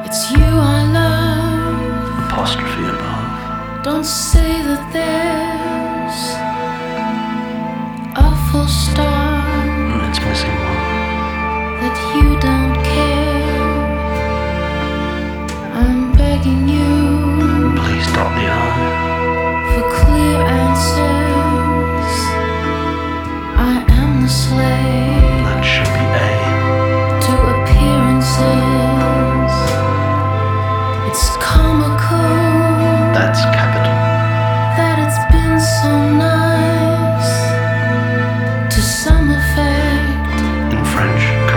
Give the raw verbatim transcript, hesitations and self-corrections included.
It's you I love. Apostrophe above. Don't say that there's a full stop.